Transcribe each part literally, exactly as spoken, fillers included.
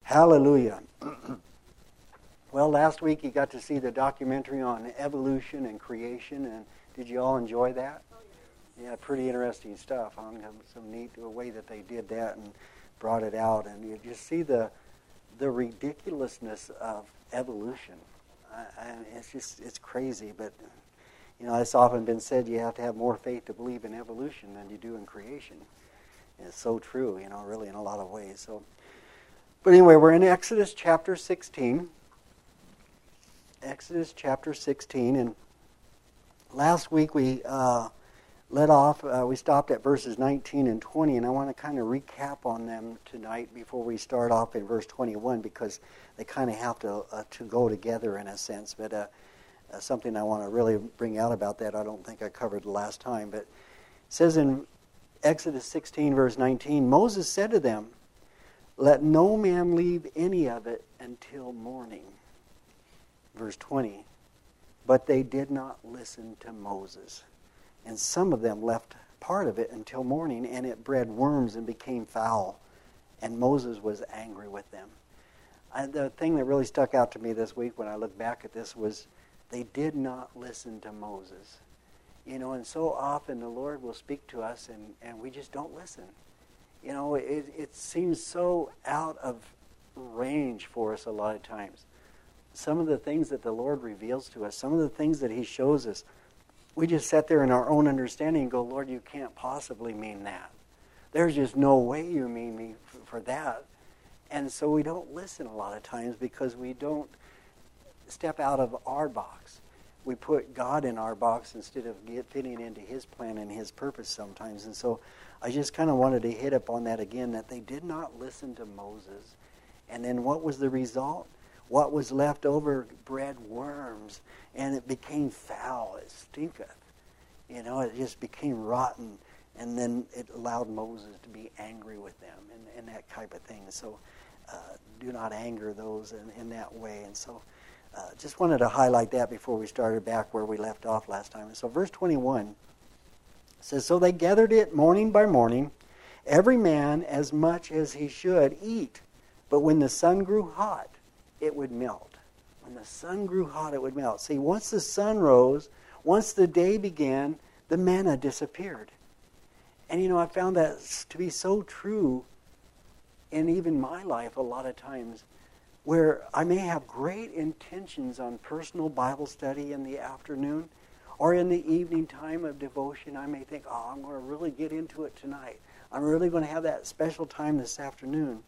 Hallelujah. Well, last week you got to see the documentary on evolution and creation, and did you all enjoy that? Yeah, pretty interesting stuff. Huh? Some neat way that they did that and brought it out, and you just see the the ridiculousness of evolution. I, I, it's just it's crazy, but you know, it's often been said you have to have more faith to believe in evolution than you do in creation. And it's so true, you know, really in a lot of ways. So, but anyway, we're in Exodus chapter sixteen. Exodus chapter sixteen, and last week we uh, let off, uh, we stopped at verses nineteen and twenty, and I want to kind of recap on them tonight before we start off in verse twenty-one, because they kind of have to uh, to go together in a sense, but uh, uh, something I want to really bring out about that I don't think I covered the last time, but it says in Exodus sixteen verse nineteen, Moses said to them, "Let no man leave any of it until morning." Verse twenty, but they did not listen to Moses. And some of them left part of it until morning, and it bred worms and became foul. And Moses was angry with them. I, the thing that really stuck out to me this week when I look back at this was they did not listen to Moses. You know, and so often the Lord will speak to us, and, and we just don't listen. You know, it, it seems so out of range for us a lot of times. Some of the things that the Lord reveals to us, some of the things that He shows us, we just sit there in our own understanding and go, Lord, you can't possibly mean that. There's just no way you mean me f- for that. And so we don't listen a lot of times because we don't step out of our box. We put God in our box instead of get fitting into His plan and His purpose sometimes. And so I just kind of wanted to hit up on that again, that they did not listen to Moses. And then what was the result? What was left over bred worms, and it became foul. It stinketh. You know, it just became rotten, and then it allowed Moses to be angry with them, and, and that type of thing. So uh, do not anger those in, in that way. And so uh, just wanted to highlight that before we started back where we left off last time. And so verse twenty-one says, So they gathered it morning by morning, every man as much as he should eat. But when the sun grew hot, it would melt. When the sun grew hot, it would melt. See, once the sun rose, once the day began, the manna disappeared. And, you know, I found that to be so true in even my life a lot of times, where I may have great intentions on personal Bible study in the afternoon, or in the evening time of devotion. I may think, oh, I'm going to really get into it tonight. I'm really going to have that special time this afternoon.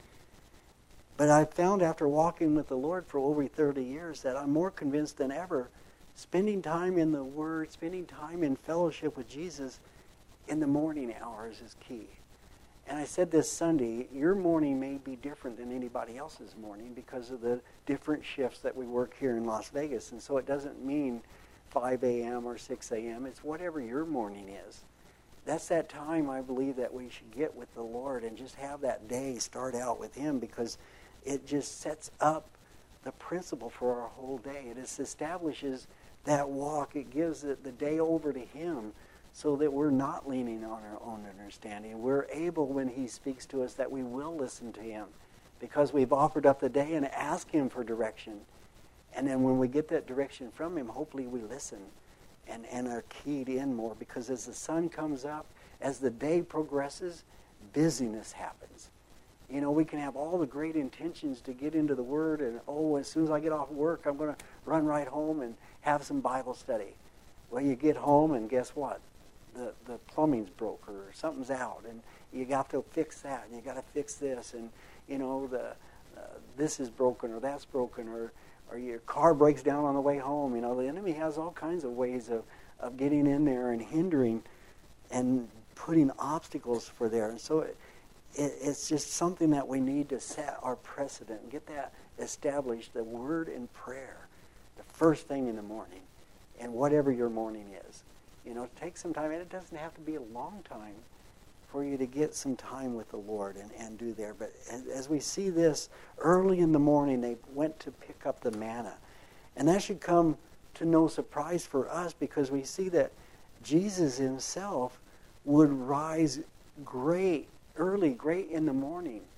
But I found after walking with the Lord for over thirty years that I'm more convinced than ever spending time in the Word, spending time in fellowship with Jesus in the morning hours is key. And I said this Sunday, your morning may be different than anybody else's morning because of the different shifts that we work here in Las Vegas. And so it doesn't mean five a.m. or six a.m. It's whatever your morning is. That's that time I believe that we should get with the Lord and just have that day start out with Him, because it just sets up the principle for our whole day. It just establishes that walk. It gives it the day over to Him so that we're not leaning on our own understanding. We're able, when He speaks to us, that we will listen to Him because we've offered up the day and asked Him for direction. And then when we get that direction from Him, hopefully we listen and, and are keyed in more, because as the sun comes up, as the day progresses, busyness happens. You know, we can have all the great intentions to get into the Word, and, oh, as soon as I get off work, I'm going to run right home and have some Bible study. Well, you get home, and guess what? The the plumbing's broke, or something's out, and you got to fix that, and you got to fix this, and, you know, the uh, this is broken, or that's broken, or, or your car breaks down on the way home. You know, the enemy has all kinds of ways of, of getting in there and hindering and putting obstacles for there. And so it, It, it's just something that we need to set our precedent and get that established, the Word and prayer, the first thing in the morning, and whatever your morning is. You know, take some time, and it doesn't have to be a long time for you to get some time with the Lord and, and do there. But as, as we see this, early in the morning, they went to pick up the manna. And that should come to no surprise for us, because we see that Jesus Himself would rise great early, great in the morning.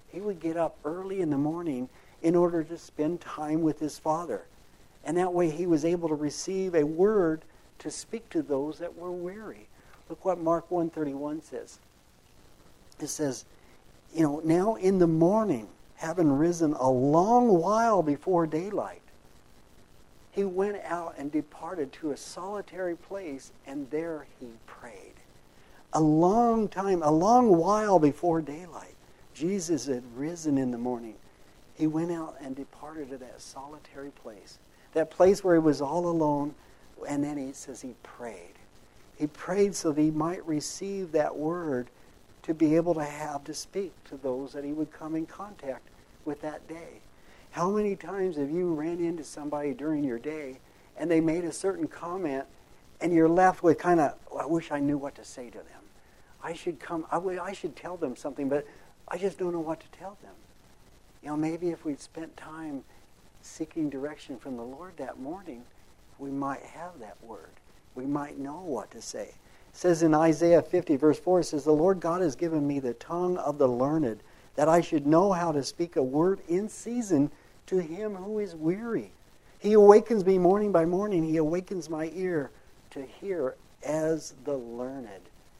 He would get up early in the morning in order to spend time with his Father. And that way he was able to receive a word to speak to those that were weary. Look what Mark one thirty-one says. It says, you know, now in the morning, having risen a long while before daylight, he went out and departed to a solitary place, and there he prayed. A long time, a long while before daylight, Jesus had risen in the morning. He went out and departed to that solitary place, that place where he was all alone, and then he says he prayed. He prayed so that he might receive that word to be able to have to speak to those that he would come in contact with that day. How many times have you ran into somebody during your day and they made a certain comment and you're left with kind of, oh, I wish I knew what to say to them. I should come, I, w- I should tell them something, but I just don't know what to tell them. You know, maybe if we'd spent time seeking direction from the Lord that morning, we might have that word. We might know what to say. It says in Isaiah fifty, verse four, it says, the Lord God has given me the tongue of the learned, that I should know how to speak a word in season to him who is weary. He awakens me morning by morning. He awakens my ear to hear as the learned.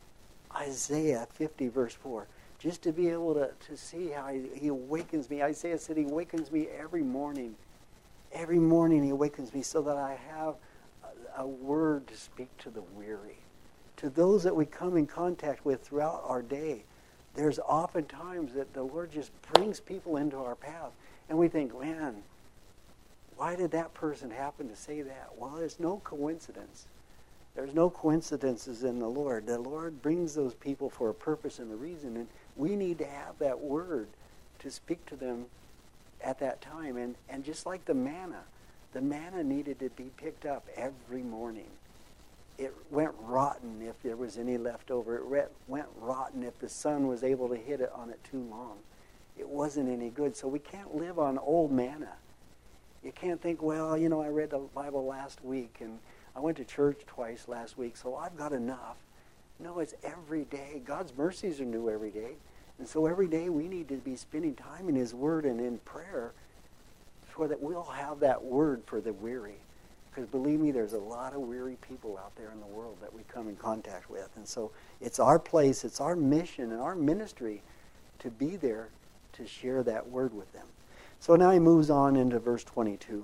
Isaiah fifty, verse four. Just to be able to, to see how he, he awakens me. Isaiah said he awakens me every morning. Every morning he awakens me so that I have a, a word to speak to the weary. To those that we come in contact with throughout our day, there's often times that the Lord just brings people into our path. And we think, man, why did that person happen to say that? Well, there's no coincidence. There's no coincidences in the Lord. The Lord brings those people for a purpose and a reason. And we need to have that word to speak to them at that time. And, and just like the manna, the manna needed to be picked up every morning. It went rotten if there was any left over. It re- went rotten if the sun was able to hit it on it too long. It wasn't any good. So we can't live on old manna. You can't think, well, you know, I read the Bible last week and I went to church twice last week, so I've got enough. No, it's every day. God's mercies are new every day. And so every day we need to be spending time in his word and in prayer so that we'll have that word for the weary. Because believe me, there's a lot of weary people out there in the world that we come in contact with. And so it's our place, it's our mission and our ministry to be there to share that word with them. So now he moves on into verse twenty-two.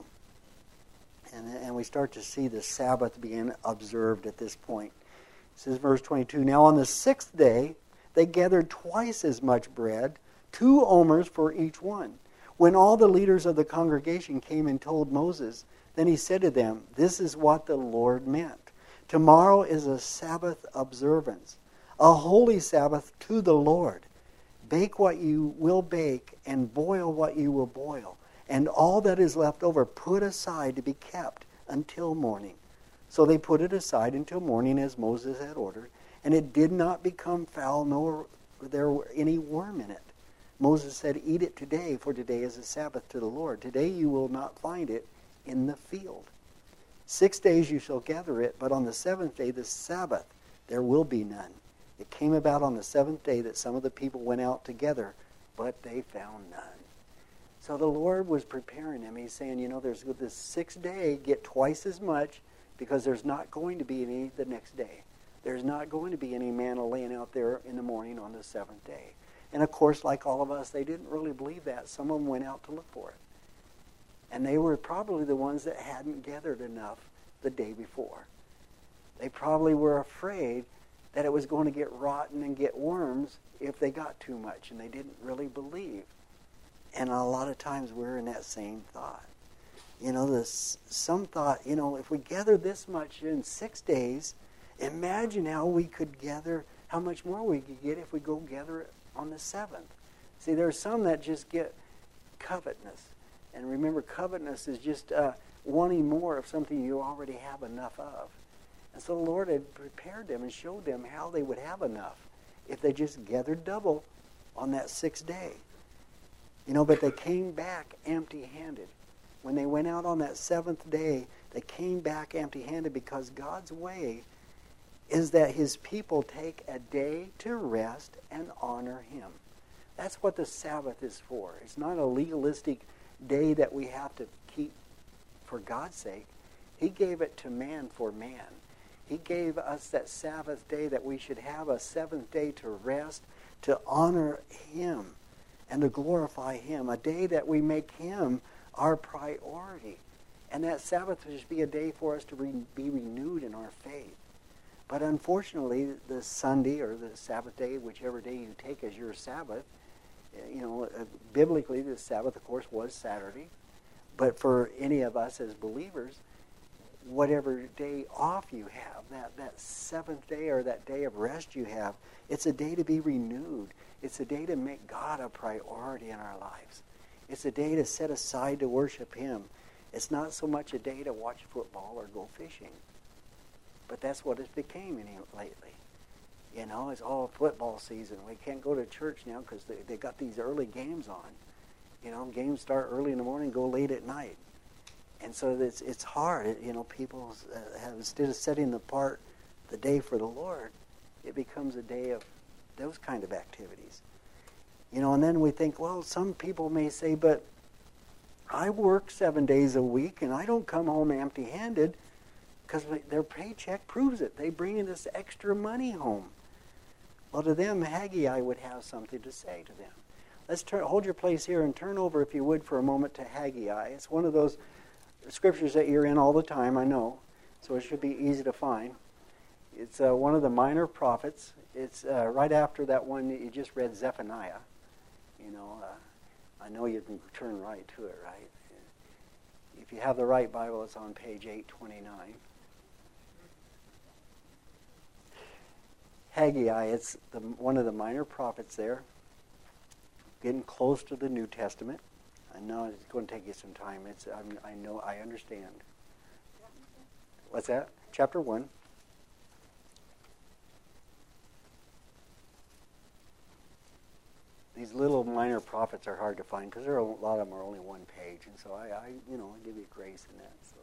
And, and we start to see the Sabbath being observed at this point. It says, verse twenty-two, now on the sixth day they gathered twice as much bread, two omers for each one. When all the leaders of the congregation came and told Moses, then he said to them, this is what the Lord meant. Tomorrow is a Sabbath observance, a holy Sabbath to the Lord. Bake what you will bake and boil what you will boil. And all that is left over put aside to be kept until morning. So they put it aside until morning as Moses had ordered. And it did not become foul, nor there were any worm in it. Moses said, eat it today, for today is a Sabbath to the Lord. Today you will not find it in the field. Six days you shall gather it, but on the seventh day, the Sabbath, there will be none. It came about on the seventh day that some of the people went out together, but they found none. So the Lord was preparing them. He's saying, you know, there's this sixth day, get twice as much, because there's not going to be any the next day. There's not going to be any manna laying out there in the morning on the seventh day. And of course, like all of us, they didn't really believe that. Some of them went out to look for it. And they were probably the ones that hadn't gathered enough the day before. They probably were afraid that it was going to get rotten and get worms if they got too much, and they didn't really believe. And a lot of times we're in that same thought. You know, this some thought, you know, if we gather this much in six days, imagine how we could gather, how much more we could get if we go gather it on the seventh. See, there's some that just get covetousness. And remember, covetousness is just uh, wanting more of something you already have enough of. And so the Lord had prepared them and showed them how they would have enough if they just gathered double on that sixth day. You know, but they came back empty-handed. When they went out on that seventh day, they came back empty-handed because God's way is that his people take a day to rest and honor him. That's what the Sabbath is for. It's not a legalistic day that we have to keep for God's sake. He gave it to man for man. He gave us that Sabbath day that we should have a seventh day to rest, to honor Him, and to glorify Him. A day that we make Him our priority. And that Sabbath should be a day for us to re- be renewed in our faith. But unfortunately, the Sunday or the Sabbath day, whichever day you take as your Sabbath, you know, uh, biblically the Sabbath, of course, was Saturday. But for any of us as believers, whatever day off you have, that, that seventh day or that day of rest you have, it's a day to be renewed. It's a day to make God a priority in our lives. It's a day to set aside to worship Him. It's not so much a day to watch football or go fishing. But that's what it's became any, lately. You know, it's all football season. We can't go to church now because they, they got these early games on. You know, games start early in the morning, go late at night. And so it's it's hard. It, you know, people uh, have, instead of setting apart the day for the Lord, it becomes a day of those kind of activities. You know, and then we think, well, some people may say, but I work seven days a week and I don't come home empty-handed because their paycheck proves it. They bring in this extra money home. Well, to them, Haggai would have something to say to them. Let's turn, hold your place here and turn over, if you would, for a moment to Haggai. It's one of those scriptures that you're in all the time, I know, so it should be easy to find. It's uh, one of the minor prophets. It's uh, right after that one that you just read, Zephaniah. You know, uh, I know you can turn right to it, right? If you have the right Bible, it's on page eight twenty-nine. Haggai, it's the, one of the minor prophets there, getting close to the New Testament. I know it's going to take you some time. It's I'm, I know I understand. What's that? Chapter one. These little minor prophets are hard to find because there are a lot of them are only one page, and so I, I you know, I give you grace in that. So,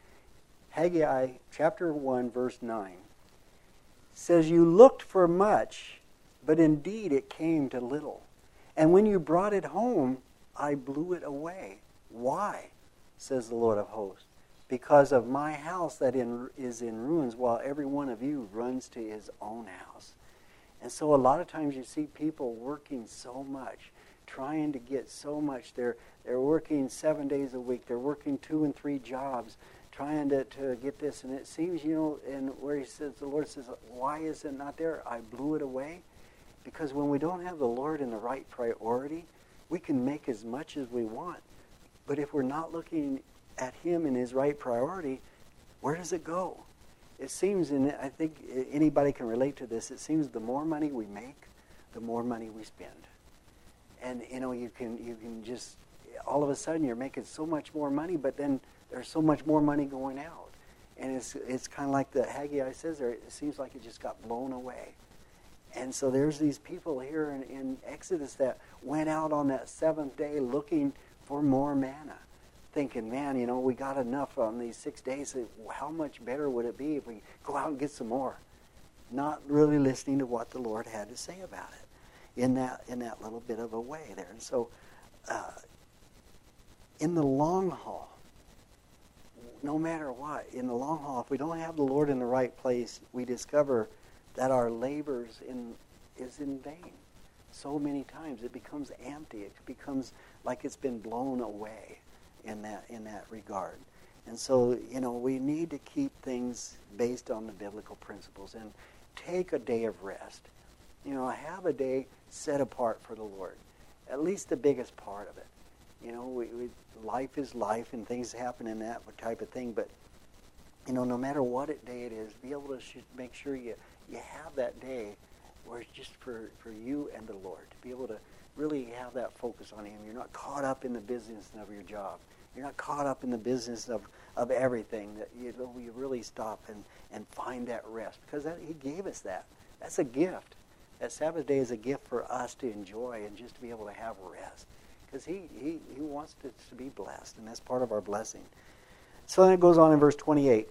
Haggai chapter one, verse nine says, "You looked for much, but indeed it came to little, and when you brought it home, I blew it away. Why? Says the Lord of hosts. Because of my house that in, is in ruins, while every one of you runs to his own house." And so a lot of times you see people working so much, trying to get so much. They're they're working seven days a week. They're working two and three jobs, trying to, to get this. And it seems, you know, and where he says, the Lord says, why is it not there? I blew it away. Because when we don't have the Lord in the right priority, we can make as much as we want. But if we're not looking at Him in His right priority, where does it go? It seems, and I think anybody can relate to this, it seems the more money we make, the more money we spend. And, you know, you can you can just, all of a sudden you're making so much more money, but then there's so much more money going out. And it's it's kind of like the Haggai says there, it seems like it just got blown away. And so there's these people here in, in Exodus that went out on that seventh day looking for more manna, thinking, man, you know, we got enough on these six days. How much better would it be if we go out and get some more? Not really listening to what the Lord had to say about it in that in that little bit of a way there. And so uh, in the long haul, no matter what, in the long haul, if we don't have the Lord in the right place, we discover that our labors in is in vain. So many times it becomes empty. It becomes like it's been blown away in that in that regard. And so, you know, we need to keep things based on the biblical principles and take a day of rest. You know, have a day set apart for the Lord. At least the biggest part of it. You know, we, we life is life and things happen in that type of thing, but you know, no matter what it day it is, be able to sh- make sure you you have that day where it's just for, for you and the Lord, to be able to really have that focus on Him. You're not caught up in the business of your job. You're not caught up in the business of, of everything. That you know, you really stop and, and find that rest, because that, He gave us that. That's a gift. That Sabbath day is a gift for us to enjoy and just to be able to have rest, because he, he, he wants us to be blessed, and that's part of our blessing. So then it goes on in verse twenty-eight.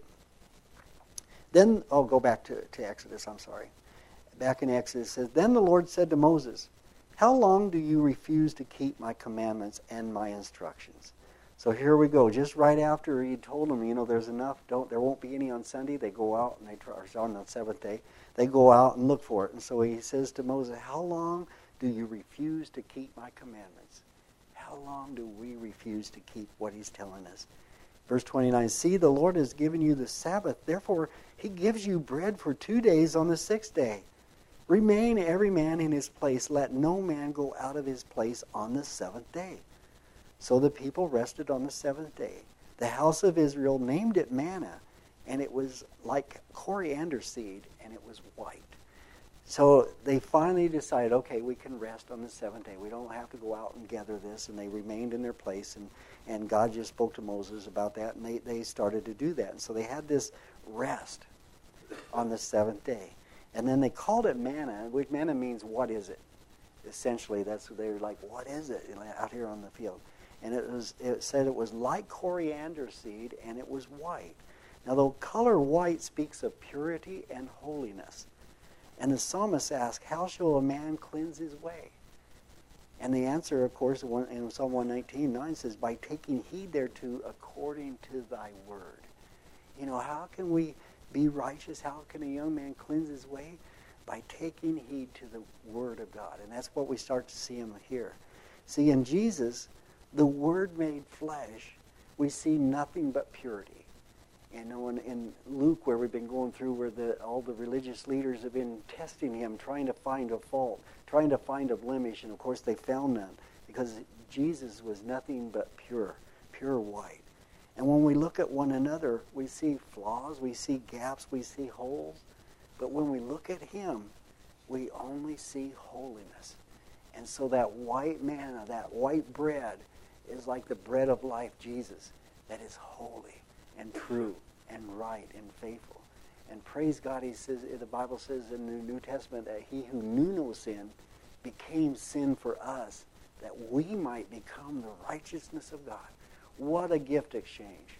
Then, I'll go back to, to Exodus, I'm sorry. Back in Exodus, it says, "Then the Lord said to Moses, how long do you refuse to keep my commandments and my instructions? So here we go. Just right after he told them, you know, there's enough. Don't there won't be any on Sunday. They go out and they try, or on the seventh day. They go out and look for it. And so he says to Moses, how long do you refuse to keep my commandments? How long do we refuse to keep what he's telling us? Verse twenty-nine, see, the Lord has given you the Sabbath. Therefore, he gives you bread for two days on the sixth day. Remain every man in his place. Let no man go out of his place on the seventh day. So the people rested on the seventh day. The house of Israel named it manna, and it was like coriander seed, and it was white. So they finally decided, okay, we can rest on the seventh day. We don't have to go out and gather this, and they remained in their place, and, and God just spoke to Moses about that, and they, they started to do that. And so they had this rest on the seventh day. And then they called it manna, which manna means what is it? Essentially, that's they were like, what is it out here on the field? And it was it said it was like coriander seed, and it was white. Now the color white speaks of purity and holiness. And the psalmist asked, how shall a man cleanse his way? And the answer, of course, in Psalm one nineteen, nine says, by taking heed thereto according to thy word. You know, how can we be righteous? How can a young man cleanse his way? By taking heed to the word of God. And that's what we start to see him here. See, in Jesus, the Word made flesh, we see nothing but purity. You know, in, in Luke, where we've been going through, where the, all the religious leaders have been testing him, trying to find a fault, trying to find a blemish, and of course they found none, because Jesus was nothing but pure, pure white. And when we look at one another, we see flaws, we see gaps, we see holes, but when we look at him, we only see holiness. And so that white manna, that white bread, is like the bread of life, Jesus, that is holy and true and right and faithful. And praise God, he says, the Bible says in the New Testament that he who knew no sin became sin for us, that we might become the righteousness of God. What a gift exchange.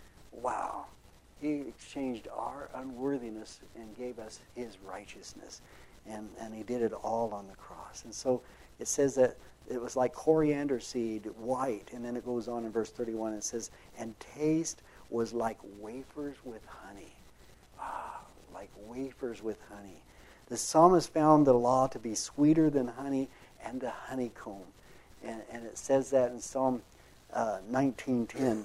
Wow. He exchanged our unworthiness and gave us his righteousness. And, and he did it all on the cross. And so it says that it was like coriander seed, white. And then it goes on in verse thirty-one. It says, and taste was like wafers with honey. Ah, like wafers with honey. The psalmist found the law to be sweeter than honey and the honeycomb. And, and it says that in Psalm uh, nineteen ten.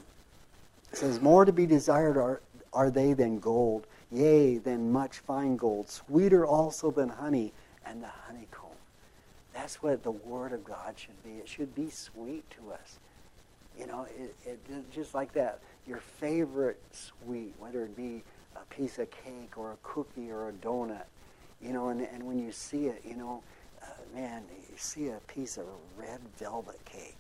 It says, more to be desired are, are they than gold, yea, than much fine gold, sweeter also than honey and the honeycomb. That's what the Word of God should be. It should be sweet to us. You know, it, it just like that. Your favorite sweet, whether it be a piece of cake or a cookie or a donut, you know, and, and when you see it, you know, uh, man, you see a piece of red velvet cake.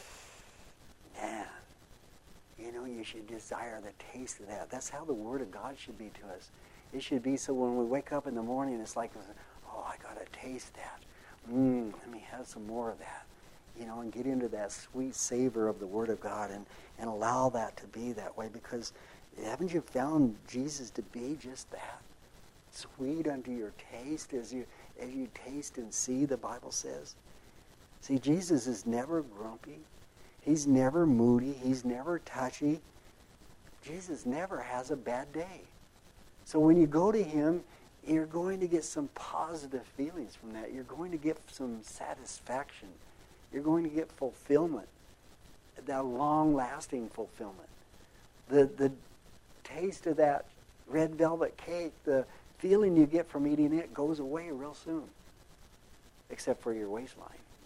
Man, you know, you should desire the taste of that. That's how the Word of God should be to us. It should be so when we wake up in the morning, it's like, oh, I got to taste that. Mmm, let me have some more of that. You know, and get into that sweet savor of the Word of God and, and allow that to be that way, because haven't you found Jesus to be just that? Sweet unto your taste as you as you taste and see, the Bible says. See, Jesus is never grumpy. He's never moody. He's never touchy. Jesus never has a bad day. So when you go to him, you're going to get some positive feelings from that. You're going to get some satisfaction. You're going to get fulfillment, that long-lasting fulfillment. The the taste of that red velvet cake, the feeling you get from eating it goes away real soon, except for your waistline.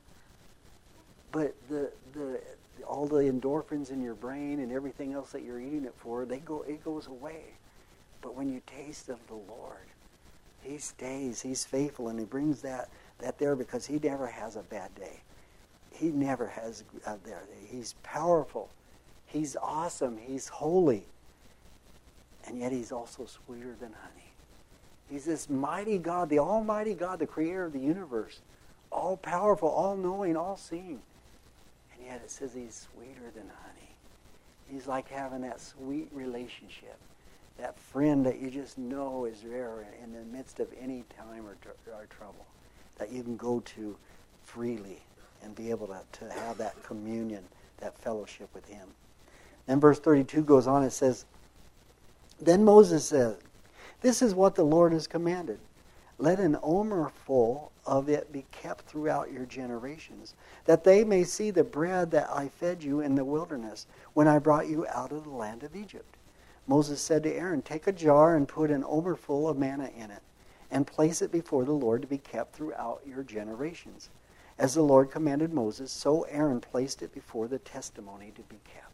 But the the all the endorphins in your brain and everything else that you're eating it for, they go it goes away. But when you taste of the Lord, he stays, he's faithful, and he brings that, that there because he never has a bad day. He never has a bad day. He's powerful. He's awesome. He's holy. And yet he's also sweeter than honey. He's this mighty God, the almighty God, the creator of the universe, all powerful, all knowing, all seeing. And yet it says he's sweeter than honey. He's like having that sweet relationship, that friend that you just know is there in the midst of any time or, tr- or trouble, that you can go to freely and be able to, to have that communion, that fellowship with him. Then verse thirty-two goes on, it says, Then Moses said, This is what the Lord has commanded. Let an omer full of it be kept throughout your generations, that they may see the bread that I fed you in the wilderness when I brought you out of the land of Egypt. Moses said to Aaron, Take a jar and put an omer full of manna in it, and place it before the Lord to be kept throughout your generations. As the Lord commanded Moses, so Aaron placed it before the testimony to be kept.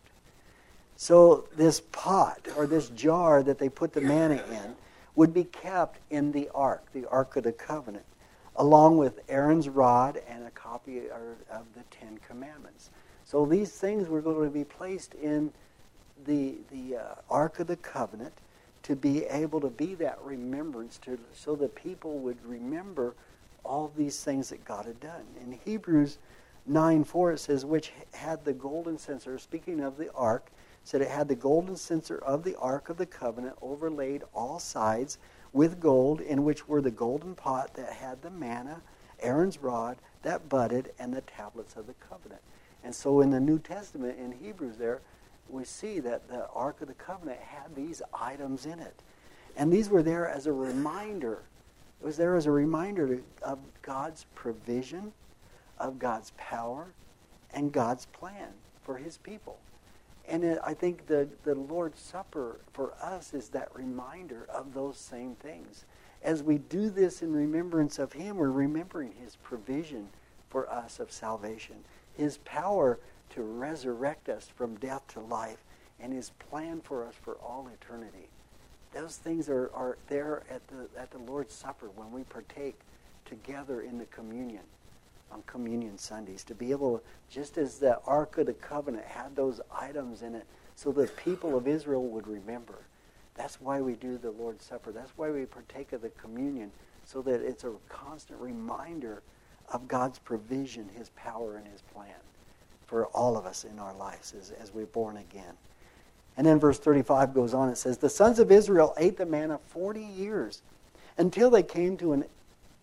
So this pot, or this jar that they put the manna in, would be kept in the ark, the Ark of the Covenant, along with Aaron's rod and a copy of the Ten Commandments. So these things were going to be placed in the, the uh, Ark of the Covenant to be able to be that remembrance, to, so that people would remember all these things that God had done. In Hebrews nine four it says, which had the golden censer, speaking of the ark, said it had the golden censer of the Ark of the Covenant overlaid all sides with gold, in which were the golden pot that had the manna, Aaron's rod that budded, and the tablets of the covenant. And so in the New Testament, in Hebrews there, we see that the Ark of the Covenant had these items in it. And these were there as a reminder. It was there as a reminder to, of God's provision, of God's power, and God's plan for his people. And it, I think the, the Lord's Supper for us is that reminder of those same things. As we do this in remembrance of him, we're remembering his provision for us of salvation, his power to resurrect us from death to life, and his plan for us for all eternity. Those things are, are there at the at the Lord's Supper when we partake together in the communion on Communion Sundays, to be able, just as the Ark of the Covenant had those items in it so the people of Israel would remember. That's why we do the Lord's Supper. That's why we partake of the communion, so that it's a constant reminder of God's provision, his power, and his plan for all of us in our lives as, as we're born again. And then verse thirty-five goes on, it says, The sons of Israel ate the manna forty years until they came to an,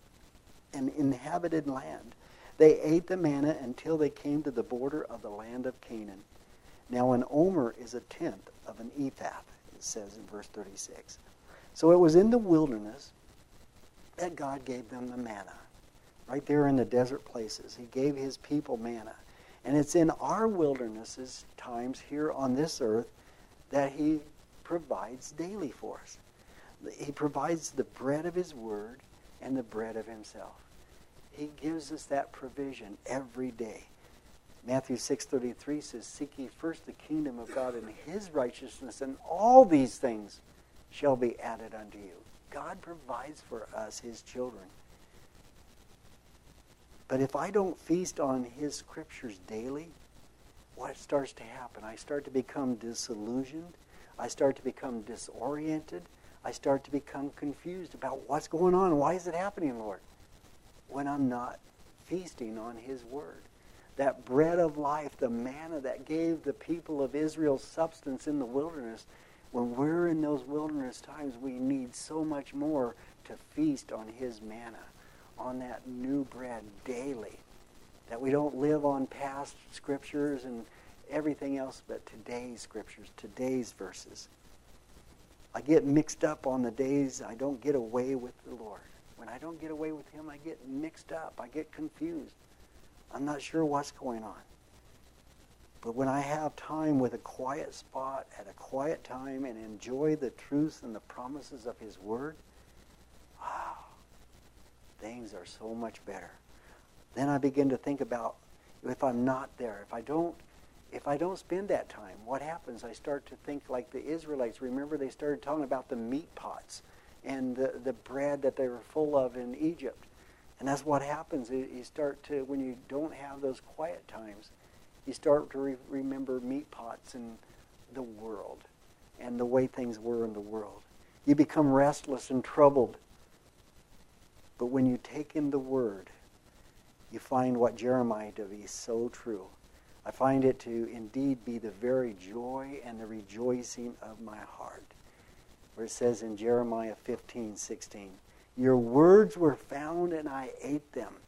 an inhabited land. They ate the manna until they came to the border of the land of Canaan. Now an omer is a tenth of an ephah, it says in verse thirty-six. So it was in the wilderness that God gave them the manna. Right there in the desert places, he gave his people manna. And it's in our wildernesses, times here on this earth, that he provides daily for us. He provides the bread of his word and the bread of himself. He gives us that provision every day. Matthew six thirty-three says, Seek ye first the kingdom of God and his righteousness, and all these things shall be added unto you. God provides for us, his children. But if I don't feast on his scriptures daily, what starts to happen? I start to become disillusioned. I start to become disoriented. I start to become confused about what's going on. Why is it happening, Lord? When I'm not feasting on his word. That bread of life, the manna that gave the people of Israel substance in the wilderness, when we're in those wilderness times, we need so much more to feast on his manna, on that new bread daily. That we don't live on past scriptures and everything else, but today's scriptures, today's verses. I get mixed up on the days I don't get away with the Lord. When I don't get away with him, I get mixed up. I get confused. I'm not sure what's going on. But when I have time with a quiet spot at a quiet time and enjoy the truths and the promises of his word, wow, things are so much better. Then I begin to think about if I'm not there, if I don't if I don't spend that time, what happens? I start to think like the Israelites. Remember, they started talking about the meat pots and the, the bread that they were full of in Egypt. And that's what happens. You start to, when you don't have those quiet times, you start to re- remember meat pots and the world and the way things were in the world. You become restless and troubled. But when you take in the word, you find what Jeremiah to be so true. I find it to indeed be the very joy and the rejoicing of my heart. Where it says in Jeremiah fifteen sixteen, Your words were found and I ate them,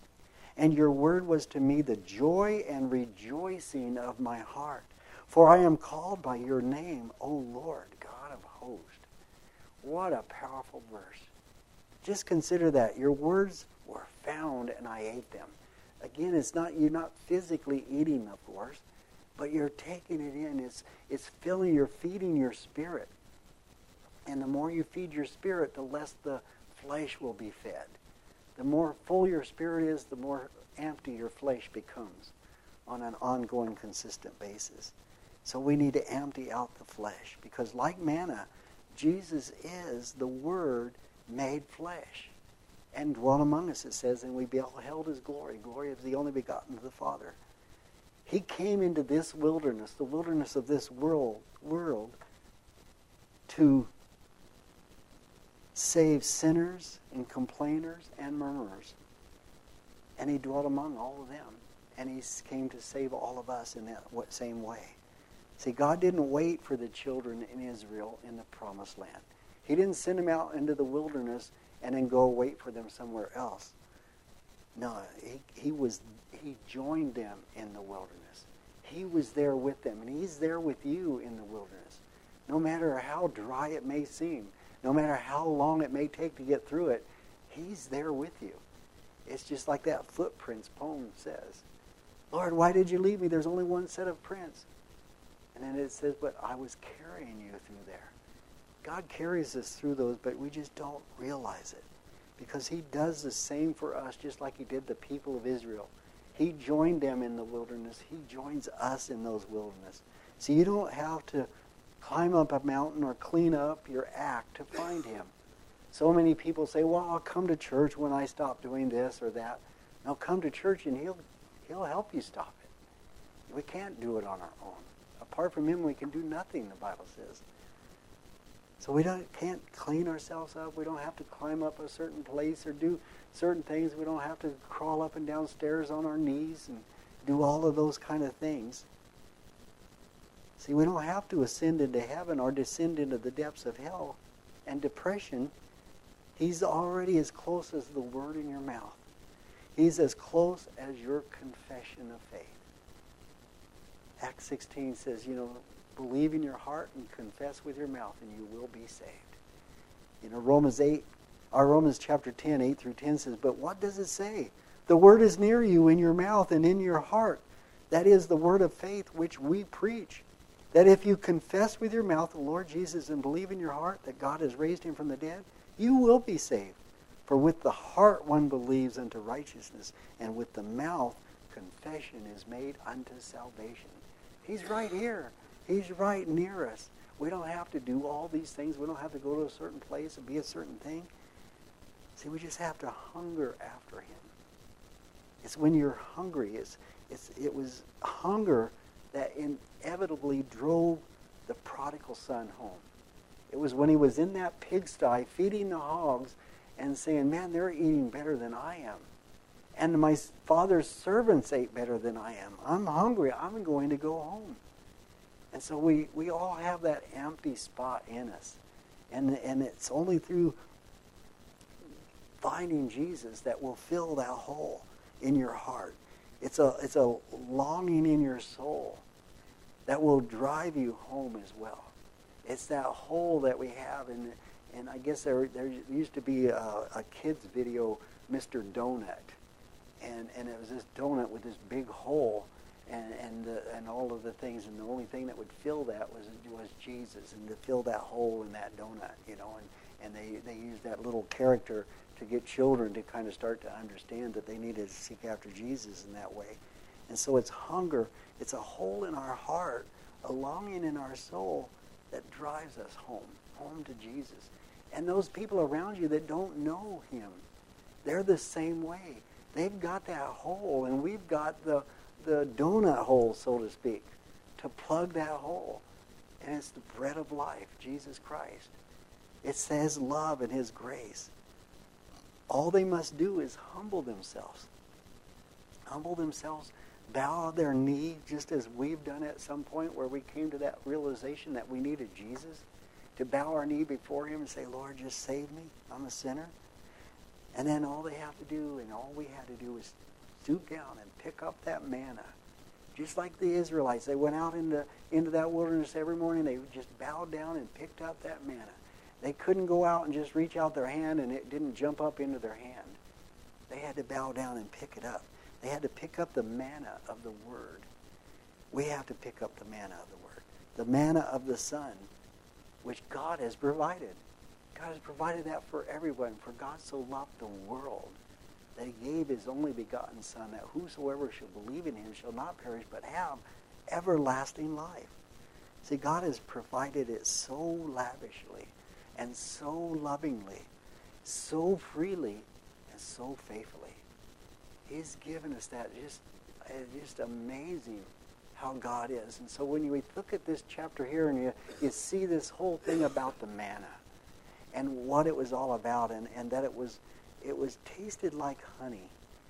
And your word was to me the joy and rejoicing of my heart. For I am called by your name, O Lord, God of hosts. What a powerful verse. Just consider that. Your words were found and I ate them. Again, it's not you're not physically eating, of course, but you're taking it in. It's, it's filling, you're feeding your spirit. And the more you feed your spirit, the less the flesh will be fed. The more full your spirit is, the more empty your flesh becomes on an ongoing, consistent basis. So we need to empty out the flesh, because like manna, Jesus is the Word made flesh and dwelt among us, it says, and we beheld his glory, glory of the only begotten of the Father. He came into this wilderness, the wilderness of this world, world to save sinners and complainers and murmurers. And he dwelt among all of them. And he came to save all of us in that same way. See, God didn't wait for the children in Israel in the promised land. He didn't send them out into the wilderness and then go wait for them somewhere else. No, he, he was he joined them in the wilderness. He was there with them, and he's there with you in the wilderness. No matter how dry it may seem, no matter how long it may take to get through it, he's there with you. It's just like that footprints poem says. Lord, why did you leave me? There's only one set of prints. And then it says, but I was carrying you through there. God carries us through those, but we just don't realize it. Because he does the same for us, just like he did the people of Israel. He joined them in the wilderness. He joins us in those wilderness. So you don't have to climb up a mountain or clean up your act to find him. So many people say, well, I'll come to church when I stop doing this or that. Now come to church and he'll, he'll help you stop it. We can't do it on our own. Apart from him, we can do nothing, the Bible says. So we don't can't clean ourselves up. We don't have to climb up a certain place or do certain things. We don't have to crawl up and down stairs on our knees and do all of those kind of things. See, we don't have to ascend into heaven or descend into the depths of hell and depression. He's already as close as the word in your mouth. He's as close as your confession of faith. Acts sixteen says, you know, believe in your heart and confess with your mouth and you will be saved. You know, Romans eight, or Romans chapter ten, eight through ten says, but what does it say? The word is near you in your mouth and in your heart. That is the word of faith which we preach. That if you confess with your mouth the Lord Jesus and believe in your heart that God has raised him from the dead, you will be saved. For with the heart one believes unto righteousness, and with the mouth confession is made unto salvation. He's right here. He's right near us. We don't have to do all these things. We don't have to go to a certain place and be a certain thing. See, we just have to hunger after him. It's when you're hungry. It's, it's, it was hunger that inevitably drove the prodigal son home. It was when he was in that pigsty feeding the hogs and saying, man, they're eating better than I am. And my father's servants ate better than I am. I'm hungry. I'm going to go home. And so we, we all have that empty spot in us. And, and it's only through finding Jesus that will fill that hole in your heart. It's a, it's a longing in your soul that will drive you home as well. It's that hole that we have. And, and I guess there, there used to be a, a kid's video, Mister Donut. And, and it was this donut with this big hole and and, the, and all of the things. And the only thing that would fill that was was Jesus, and to fill that hole in that donut, you know. And, and they, they used that little character to get children to kind of start to understand that they needed to seek after Jesus in that way. And so it's hunger. It's a hole in our heart, a longing in our soul that drives us home, home to Jesus. And those people around you that don't know him, they're the same way. They've got that hole, and we've got the, the donut hole, so to speak, to plug that hole. And it's the bread of life, Jesus Christ. It's his love and his grace. All they must do is humble themselves. Humble themselves, bow their knee, just as we've done at some point where we came to that realization that we needed Jesus, to bow our knee before him and say, Lord, just save me. I'm a sinner. And then all they have to do, and all we had to do, is stoop down and pick up that manna. Just like the Israelites, they went out into, into that wilderness every morning. They just bowed down and picked up that manna. They couldn't go out and just reach out their hand and it didn't jump up into their hand. They had to bow down and pick it up. They had to pick up the manna of the Word. We have to pick up the manna of the Word. The manna of the Son, which God has provided. God has provided that for everyone. For God so loved the world that he gave his only begotten Son, that whosoever shall believe in him shall not perish but have everlasting life. See, God has provided it so lavishly and so lovingly, so freely, and so faithfully. He's given us that. Just, it's just amazing how God is. And so when you look at this chapter here and you, you see this whole thing about the manna and what it was all about, and, and that it was it was tasted like honey.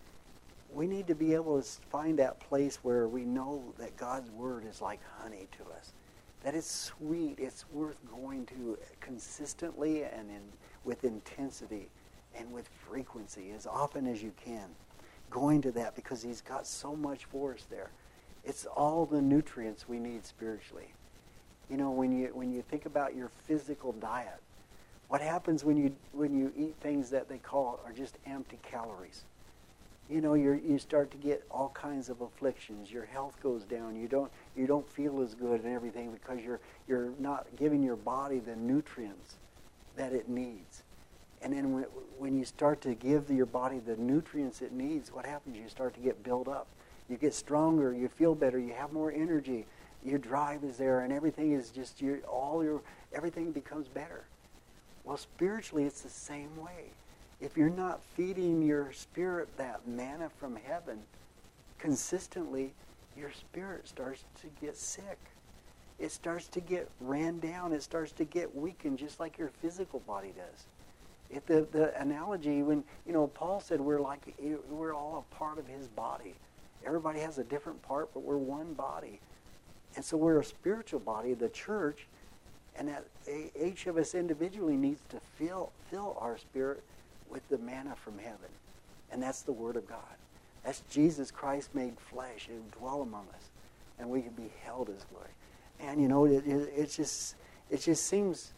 We need to be able to find that place where we know that God's Word is like honey to us. That it's sweet, it's worth going to consistently and in, with intensity and with frequency as often as you can. Going to that because he's got so much for us there. It's all the nutrients we need spiritually. You know, when you when you think about your physical diet, what happens when you when you eat things that they call are just empty calories? You know, you you start to get all kinds of afflictions. Your health goes down. You don't you don't feel as good and everything because you're you're not giving your body the nutrients that it needs. And then when, when you start to give your body the nutrients it needs, what happens? You start to get built up. You get stronger. You feel better. You have more energy. Your drive is there, and everything is just your all your everything becomes better. Well, spiritually, it's the same way. If you're not feeding your spirit that manna from heaven consistently, your spirit starts to get sick. It starts to get ran down. It starts to get weakened, just like your physical body does. If the, the analogy, when, you know, Paul said we're like, we're all a part of his body. Everybody has a different part, but we're one body. And so we're a spiritual body, the church, and that each of us individually needs to fill fill our spirit with the manna from heaven. And that's the Word of God. That's Jesus Christ made flesh and dwell among us. And we can beheld his glory. And, you know, it, it, it just it just seems,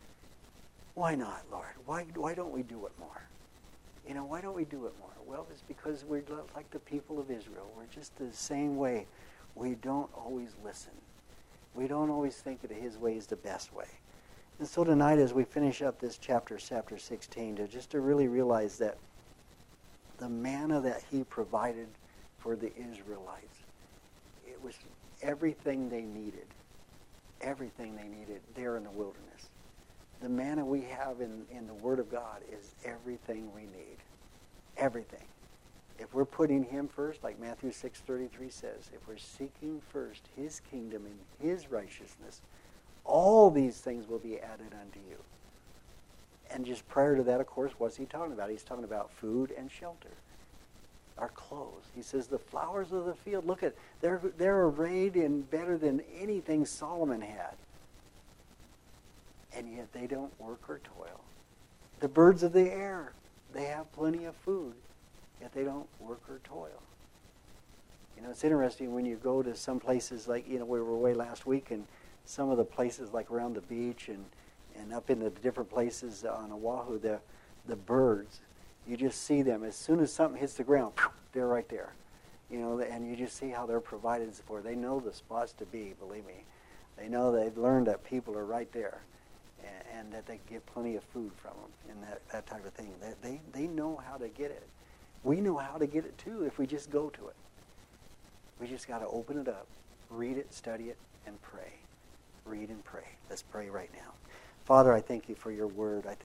why not, Lord? Why, why don't we do it more? You know, why don't we do it more? Well, it's because we're like the people of Israel. We're just the same way. We don't always listen. We don't always think that his way is the best way. And so tonight, as we finish up this chapter, chapter sixteen, to just to really realize that the manna that he provided for the Israelites, it was everything they needed. Everything they needed there in the wilderness. The manna we have in, in the Word of God is everything we need. Everything. If we're putting him first, like Matthew six thirty-three says, if we're seeking first his kingdom and his righteousness, all these things will be added unto you. And just prior to that, of course, what's he talking about? He's talking about food and shelter. Our clothes. He says the flowers of the field, look at, they're, they're arrayed in better than anything Solomon had. And yet they don't work or toil. The birds of the air, they have plenty of food. Yet they don't work or toil. You know, it's interesting when you go to some places like, you know, we were away last week, and some of the places like around the beach and, and up in the different places on Oahu, the, the birds, you just see them. As soon as something hits the ground, they're right there. You know, and you just see how they're provided for. They know the spots to be, believe me. They know they've learned that people are right there and, and that they can get plenty of food from them and that, that type of thing. They, they, they know how to get it. We know how to get it too if we just go to it. We just got to open it up, read it, study it, and pray. Read and pray. Let's pray right now. Father, I thank you for your word. I